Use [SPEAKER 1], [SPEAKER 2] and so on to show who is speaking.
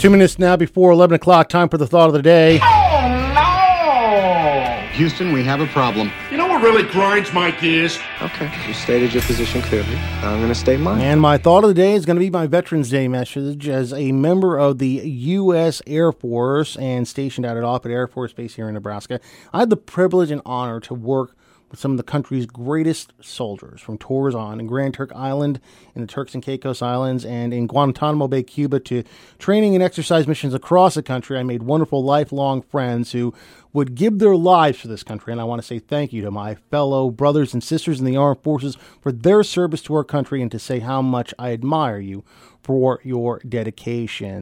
[SPEAKER 1] 2 minutes now before 11 o'clock. Time for the thought of the day.
[SPEAKER 2] Oh, no!
[SPEAKER 3] Houston, we have a problem.
[SPEAKER 2] You know what really grinds my gears?
[SPEAKER 4] Okay, you stated your position clearly. I'm going to state mine.
[SPEAKER 1] And my thought of the day is going to be my Veterans Day message. As a member of the U.S. Air Force and stationed out at Offutt Air Force Base here in Nebraska, I had the privilege and honor to work with some of the country's greatest soldiers, from tours on Grand Turk Island, in the Turks and Caicos Islands, and in Guantanamo Bay, Cuba, to training and exercise missions across the country. I made wonderful lifelong friends who would give their lives for this country, and I want to say thank you to my fellow brothers and sisters in the armed forces for their service to our country, and to say how much I admire you for your dedication.